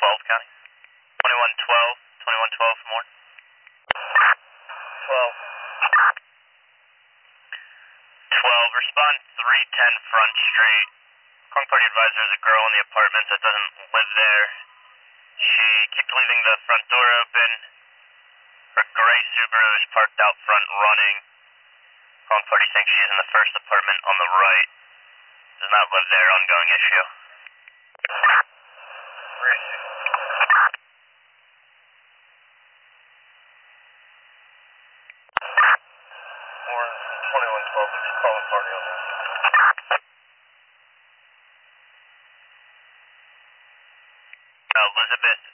2112 County. 2112, 2112 for more. 12. 12, respond 310 Front Street. Calling party advisor is a girl in the apartment that doesn't live there. She keeps leaving the front door open. Her gray Subaru is parked out front running. Calling party thinks she's in the first apartment on the right. Does not live there, ongoing issue. Where is she? More 2112, there's a calling party on this. Elizabeth